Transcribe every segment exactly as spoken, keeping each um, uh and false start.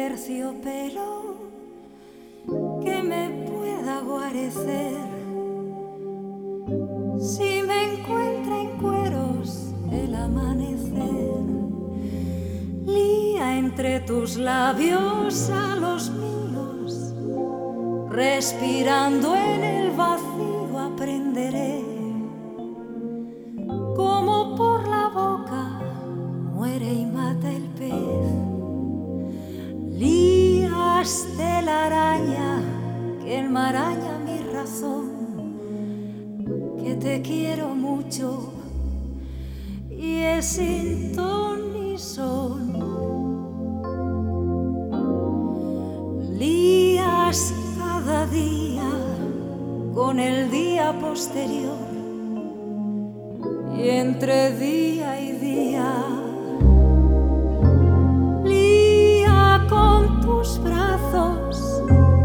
terciopelo que me pueda guarecer. Si me encuentra en cueros el amanecer, lía entre tus labios a los míos, respirando en el vacío aprenderé cómo por la boca muere y mata el pez. Lías de la araña que enmaraña mi razón, que te quiero mucho y es sin ton ni son. Lías cada día con el día posterior, y entre día y día lía con tus brazos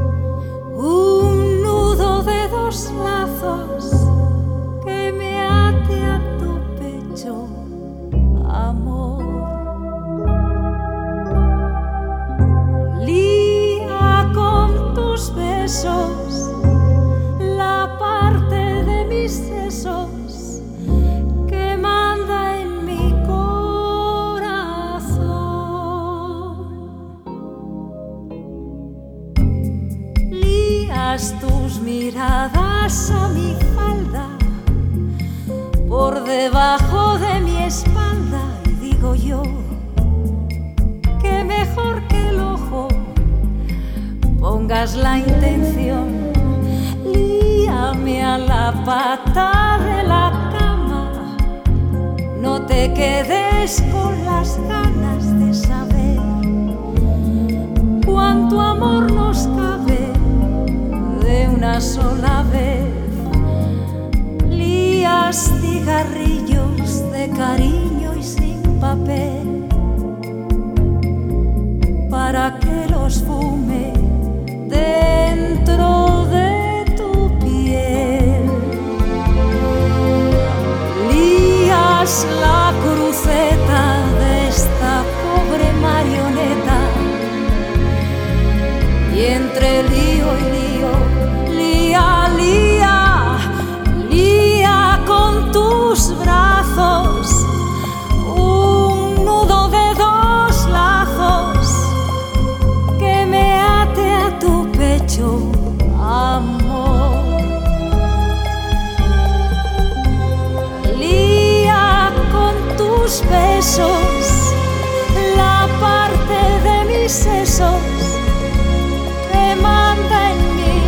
un nudo de dos lazos que me ate a tu pecho, amor. Lía con tus besos la parte de mis sesos que manda en mi corazón. Lías tus miradas a mi falda por debajo de mi espalda, y digo yo que mejor que el ojo pongas la intención. Líame a la pata de la cama, no te quedes con las ganas de saber cuánto amor nos cabe de una sola vez. Lías cigarrillos de cariño y sin papel para que los fume dentro de tu piel. Lías la cruceta de esta pobre marioneta, y entre lío y lío, lía, lía, lía con tus brazos un nudo de dos lazos que me ate a tu pecho, amor. Lía con tus besos la parte de mis sesos que manda en mi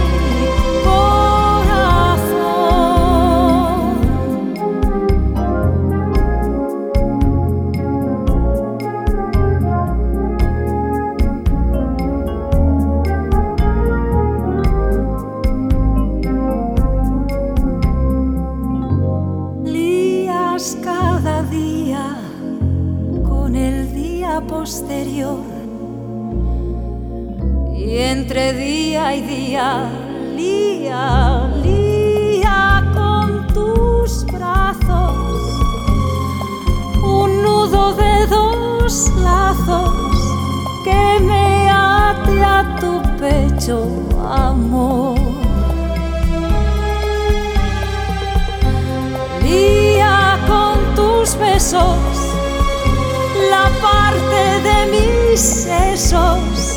corazón. Lías cada día con el día posterior, y entre día y día lía, lía con tus brazos un nudo de dos lazos que me ate a tu pecho, amor. Lía con tus besos la parte de mis sesos